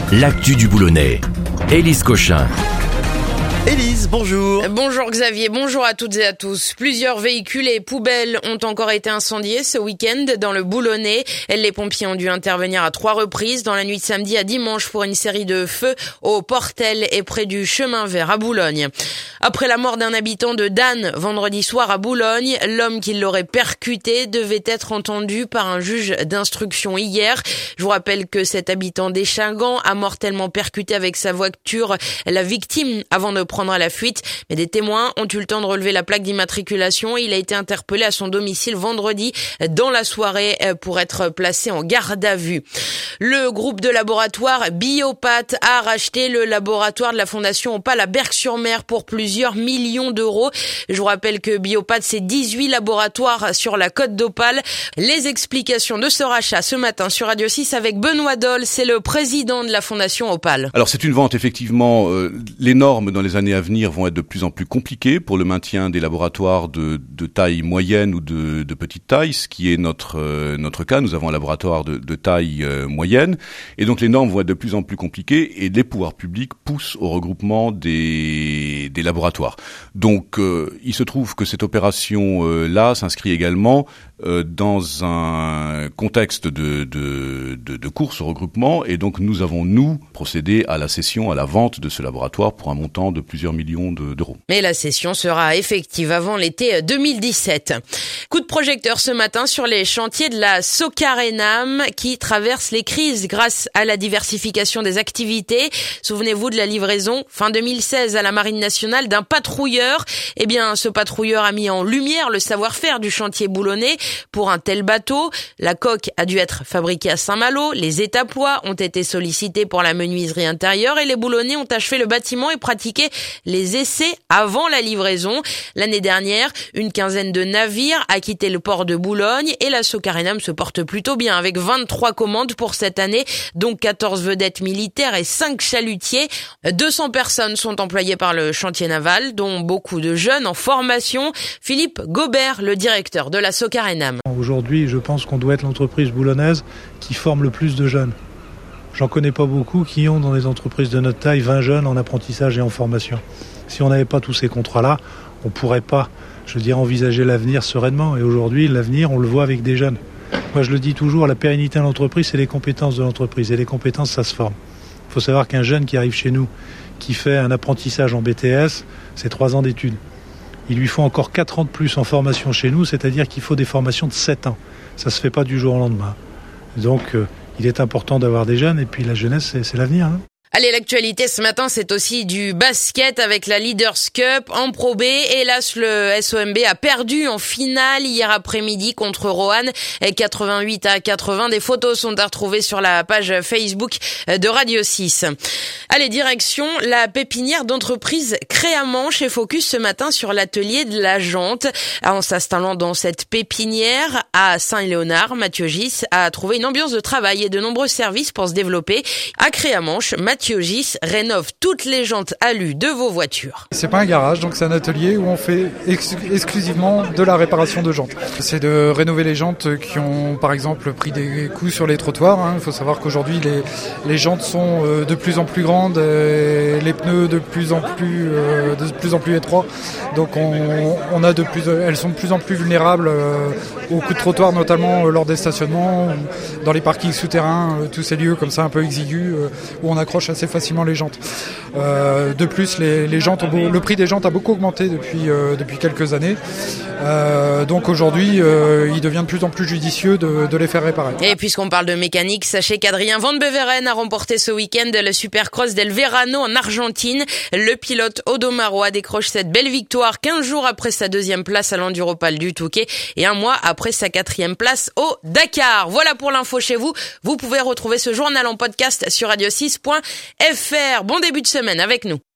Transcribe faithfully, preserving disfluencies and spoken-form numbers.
l'actu du Boulonnais. Élise Cochin. Élise, bonjour. Bonjour Xavier, bonjour à toutes et à tous. Plusieurs véhicules et poubelles ont encore été incendiés ce week-end dans le Boulonnais. Les pompiers ont dû intervenir à trois reprises dans la nuit de samedi à dimanche pour une série de feux au Portel et près du chemin vert à Boulogne. Après la mort d'un habitant de Danne vendredi soir à Boulogne, l'homme qui l'aurait percuté devait être entendu par un juge d'instruction hier. Je vous rappelle que cet habitant d'Échingan a mortellement percuté avec sa voiture la victime avant de prendre à la fuite, mais des témoins ont eu le temps de relever la plaque d'immatriculation. Il a été interpellé à son domicile vendredi dans la soirée pour être placé en garde à vue. Le groupe de laboratoire Biopat a racheté le laboratoire de la Fondation Opale à Berck-sur-Mer pour plusieurs millions d'euros. Je vous rappelle que Biopat, c'est dix-huit laboratoires sur la côte d'Opale. Les explications de ce rachat ce matin sur Radio six avec Benoît Dole, c'est le président de la Fondation Opale. Alors c'est une vente effectivement, euh, les normes dans les années à venir vont être de plus en plus compliquées pour le maintien des laboratoires de, de taille moyenne ou de, de petite taille, ce qui est notre euh, notre cas. Nous avons un laboratoire de, de taille euh, moyenne, et donc les normes vont être de plus en plus compliquées, et les pouvoirs publics poussent au regroupement des des laboratoires. Donc euh, il se trouve que cette opération euh, là s'inscrit également euh, dans un contexte de, de de de course au regroupement, et donc nous avons nous procédé à la cession, à la vente de ce laboratoire pour un montant de plusieurs millions de, d'euros. Mais la cession sera effective avant l'été deux mille dix-sept. Coup de projecteur ce matin sur les chantiers de la Socarénam qui traversent les crises grâce à la diversification des activités. Souvenez-vous de la livraison fin deux mille seize à la Marine nationale d'un patrouilleur. Eh bien, ce patrouilleur a mis en lumière le savoir-faire du chantier boulonnais pour un tel bateau. La coque a dû être fabriquée à Saint-Malo. Les étapois ont été sollicités pour la menuiserie intérieure et les boulonnais ont achevé le bâtiment et pratiqué les essais avant la livraison. L'année dernière, une quinzaine de navires a quitté le port de Boulogne et la Socarénam se porte plutôt bien avec vingt-trois commandes pour cette année, dont quatorze vedettes militaires et cinq chalutiers. deux cents personnes sont employées par le chantier naval, dont beaucoup de jeunes en formation. Philippe Gobert, le directeur de la Socarénam. Aujourd'hui, je pense qu'on doit être l'entreprise boulonnaise qui forme le plus de jeunes. J'en connais pas beaucoup qui ont dans les entreprises de notre taille vingt jeunes en apprentissage et en formation. Si on n'avait pas tous ces contrats-là, on pourrait pas, je veux dire, envisager l'avenir sereinement. Et aujourd'hui, l'avenir, on le voit avec des jeunes. Moi, je le dis toujours, la pérennité de l'entreprise, c'est les compétences de l'entreprise. Et les compétences, ça se forme. Il faut savoir qu'un jeune qui arrive chez nous, qui fait un apprentissage en B T S, c'est trois ans d'études. Il lui faut encore quatre ans de plus en formation chez nous, c'est-à-dire qu'il faut des formations de sept ans. Ça se fait pas du jour au lendemain. Donc, euh, il est important d'avoir des jeunes, et puis la jeunesse, c'est, c'est l'avenir. Hein. Allez, l'actualité ce matin, c'est aussi du basket avec la Leaders Cup en Pro B. Hélas, le S O M B a perdu en finale hier après-midi contre Roanne, quatre-vingt-huit à quatre-vingts. Des photos sont à retrouver sur la page Facebook de Radio six. Allez, direction la pépinière d'entreprise Créamanche et focus ce matin sur l'atelier de la jante. En s'installant dans cette pépinière à Saint-Léonard, Mathieu Gis a trouvé une ambiance de travail et de nombreux services pour se développer. À Créamanche, Mathieu Gis rénove toutes les jantes alu de vos voitures. C'est pas un garage, donc c'est un atelier où on fait ex- exclusivement de la réparation de jantes. C'est de rénover les jantes qui ont par exemple pris des coups sur les trottoirs. Hein. Il faut savoir qu'aujourd'hui les, les jantes sont euh, de plus en plus grandes, et les pneus de plus en plus, euh, de plus en plus étroits. Donc on, on a de plus, elles sont de plus en plus vulnérables euh, aux coups de trottoir, notamment euh, lors des stationnements, ou dans les parkings souterrains, euh, tous ces lieux comme ça un peu exigus euh, où on accroche assez facilement les jantes. Euh, de plus, les, les jantes ont beau, le prix des jantes a beaucoup augmenté depuis, euh, depuis quelques années. Euh, donc aujourd'hui, euh, il devient de plus en plus judicieux de, de les faire réparer. Et puisqu'on parle de mécanique, sachez qu'Adrien Van Beveren a remporté ce week-end le Supercross del Verano en Argentine. Le pilote Odomaroa décroche cette belle victoire quinze jours après sa deuxième place à l'Enduropal du Touquet et un mois après sa quatrième place au Dakar. Voilà pour l'info chez vous. Vous pouvez retrouver ce journal en podcast sur radio six point f r. Bon début de semaine avec nous.